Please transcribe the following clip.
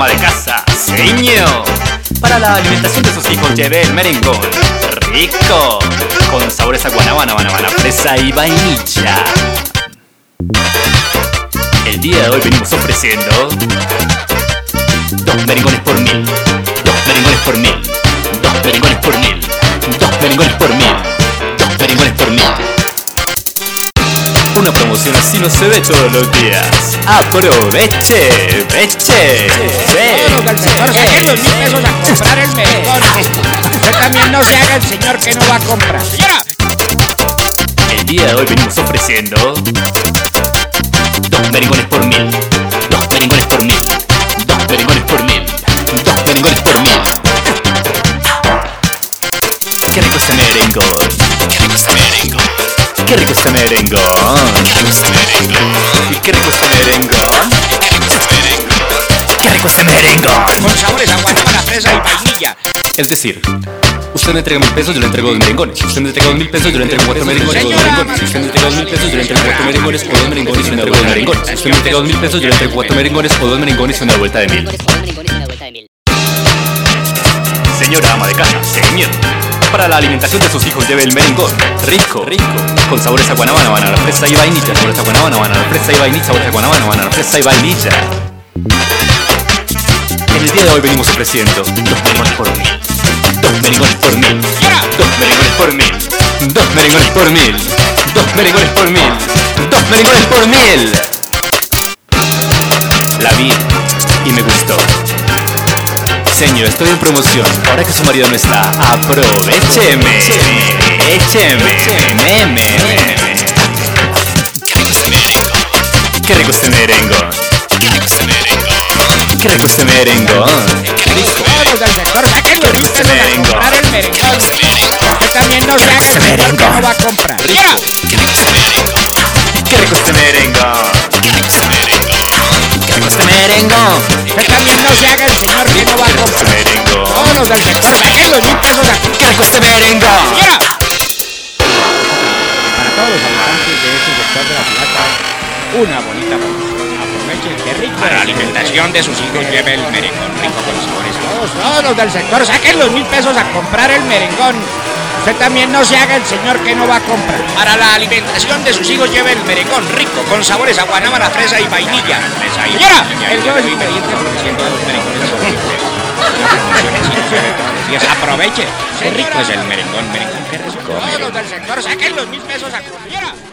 ama de casa, señor. Para la alimentación de sus hijos lleve el merengón rico, con sabores a guanábana, fresa y vainilla. El día de hoy venimos ofreciendo 2 merengones por 1000, 2 merengones por 1000, 2 merengones por 1000, 2 merengones por 1000, 2 merengones por 1000. Una promoción así no se ve todos los días. Aproveche, veche. Todos del sector saquen los 1000 pesos a comprar el merengón. Usted también no se haga el señor que no va a comprar. ¡Señora! El día de hoy venimos ofreciendo 2 merengones por 1000, 2 merengones por 1000, 2 merengones por 1000, 2 merengones por 1000. Qué rico este merengón, qué rico este merengón, qué rico este merengón, qué rico este merengón, y qué rico este merengón, qué rico este merengón. Con sabores a guanábana, fresa y vainilla. Es decir, usted me entrega 1000 pesos, yo le entrego 2 merengones. Si usted me entrega 2000 pesos, yo le entrego 4 merengones, 2 merengones. Si usted me entrega 2000 pesos, yo le entrego 4 merengones o 2 merengones y una vuelta de merengones. Si usted me entrega 2000 pesos, yo le entrego 4 merengones o 2 merengones y una vuelta de 1000. Señora ama de casa, señor. Para la alimentación de sus hijos lleve el merengón rico, con sabores a guanábana, fresa y vainilla, sabores a guanábana, fresa y vainilla, sabores a guanábana, fresa y vainilla. En el día de hoy venimos ofreciendo 2 merengones por 1000, 2 merengones por 1000, 2 merengones por 1000, 2 merengones por 1000, 2 merengones por 1000, 2 merengones por 1000. La vi y me gustó. Señor, estoy en promoción. Ahora que su marido no está, aprovecheme. Écheme. Qué rico este merengón. Qué rico este merengón. Qué rico este merengón. Todos del sector saquen los 1000 pesos a comprar el merengón. Usted también no se haga el señor que no va a comprar. ¡Señora! Qué rico este merengón. Qué rico este merengón. Qué rico este merengón. Usted también no se haga el señor que no va a comprar. Todos los del sector saquen los 1000 pesos a comprar. Qué rico este merengón. ¡Señora! Para todos los habitantes de este sector de la ciudad, una bonita promoción. Aproveche que rico. Para la alimentación de sus hijos lleve el merengón rico con sabores. Todos los del sector saquen los 1000 pesos a comprar el merengón. Usted también no se haga el señor que no va a comprar. Para la alimentación de sus hijos lleve el merengón rico con sabores a guanábana, fresa y vainilla. Señora, el jueves ingredientes ofreciendo los merengones por 1000 pesos. Aproveche, qué rico es el merengón, que rico. Todos los del sector saquen los 1000 pesos a comprar.